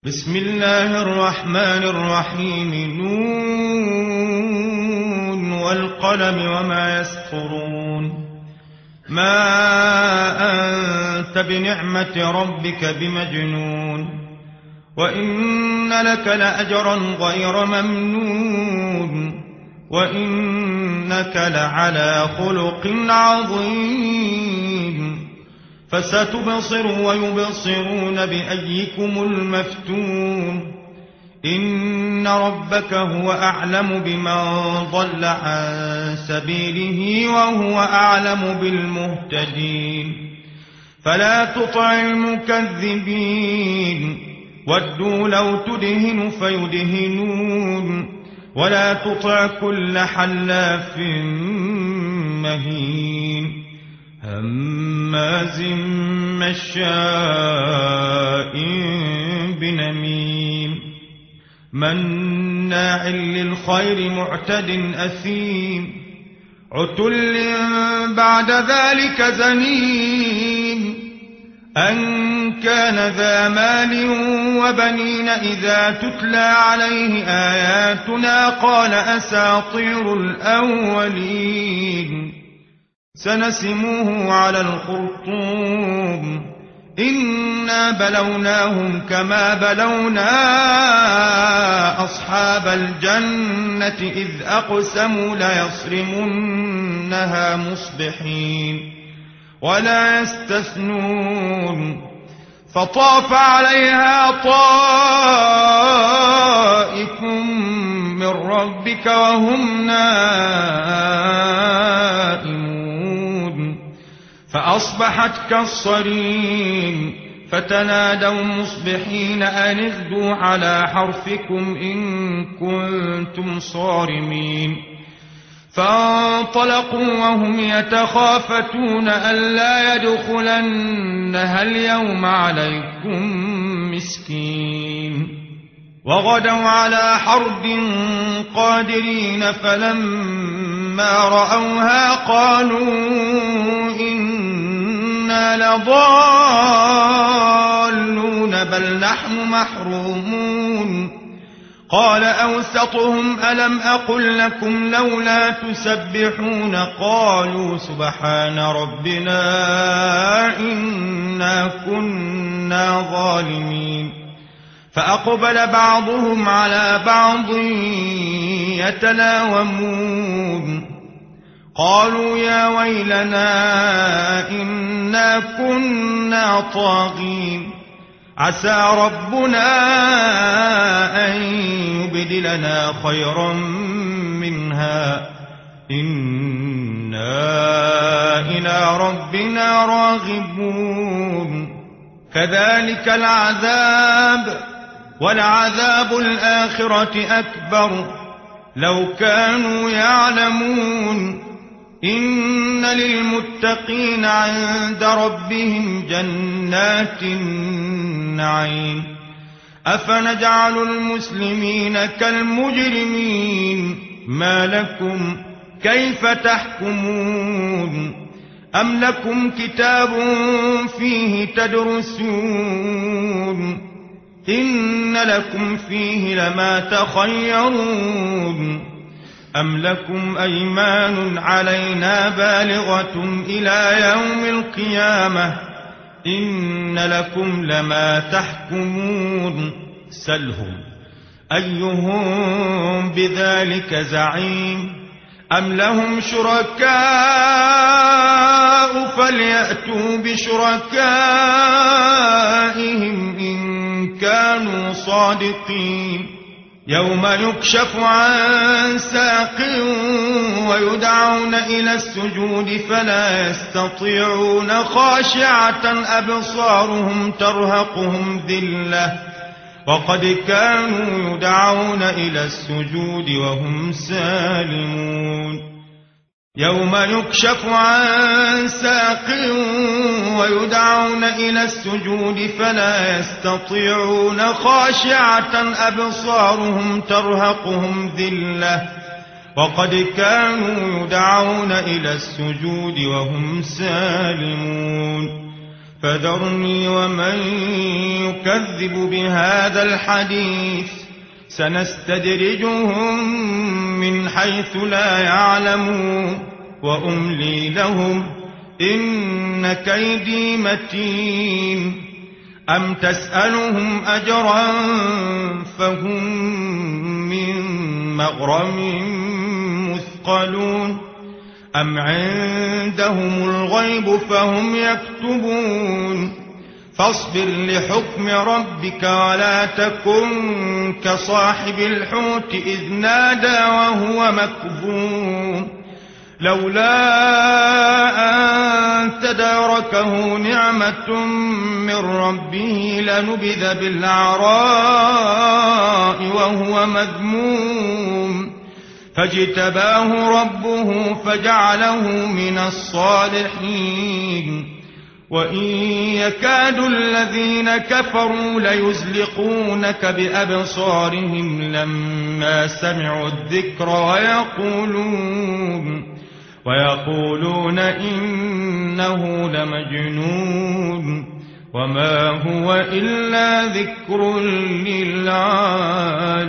بسم الله الرحمن الرحيم نون والقلم وما يسطرون ما أنت بنعمة ربك بمجنون وإن لك لأجرا غير ممنون وإنك لعلى خلق عظيم فستبصر ويبصرون بأيكم المفتون إن ربك هو أعلم بمن ضل عن سبيله وهو أعلم بالمهتدين فلا تطع المكذبين ودوا لو تدهن فيدهنون ولا تطع كل حلاف مهين هماز مشاء بنميم مناع للخير معتد أثيم عتل بعد ذلك زنيم أن كان ذا مال وبنين إذا تتلى عليه آياتنا قال أساطير الأولين سنسموه على الخرطوم إنا بلوناهم كما بلونا أصحاب الجنة إذ أقسموا ليصرمنها مصبحين ولا يستثنون فطاف عليها طائف من ربك وهم نائمون فأصبحت كالصريم فتنادوا مصبحين أن اغدوا على حرثكم إن كنتم صارمين فانطلقوا وهم يتخافتون ألا يدخلنها اليوم عليكم مسكين وغدوا على حرد قادرين فلما رأوها قالوا إنا لضالون بل نحن محرومون قال أوسطهم ألم أقل لكم لولا تسبحون قالوا سبحان ربنا إنا كنا ظالمين فأقبل بعضهم على بعض يتلاومون قالوا يا ويلنا إنا كنا طاغين عسى ربنا أن يبدلنا خيرا منها إنا إلى ربنا راغبون كذلك العذاب ولعذاب الآخرة أكبر لو كانوا يعلمون إن للمتقين عند ربهم جنات النعيم أفنجعل المسلمين كالمجرمين ما لكم كيف تحكمون أم لكم كتاب فيه تدرسون إن لكم فيه لما تخيرون أم لكم أيمان علينا بالغة إلى يوم القيامة إن لكم لما تحكمون سلهم أيهم بذلك زعيم أم لهم شركاء فليأتوا بشركائهم إن كانوا صادقين يوم يكشف عن ساق ويدعون إلى السجود فلا يستطيعون خاشعة أبصارهم ترهقهم ذلة وقد كانوا يدعون إلى السجود وهم سالمون يوم يكشف عن ساق ويدعون إلى السجود فلا يستطيعون خاشعة أبصارهم ترهقهم ذلة وقد كانوا يدعون إلى السجود وهم سالمون فذرني ومن يكذب بهذا الحديث سنستدرجهم من حيث لا يعلمون وأملي لهم إن كيدي متين أم تسألهم أجرا فهم من مغرم مثقلون أم عندهم الغيب فهم يكتبون فاصبر لحكم ربك ولا تكن كصاحب الحوت إذ نادى وهو مكظوم لولا أن تداركه نعمة من ربه لنبذ بالعراء وهو مذموم فاجتباه ربه فجعله من الصالحين وإن يكاد الذين كفروا ليزلقونك بأبصارهم لما سمعوا الذكر ويقولون إنه لمجنون وما هو إلا ذكر للعالمين.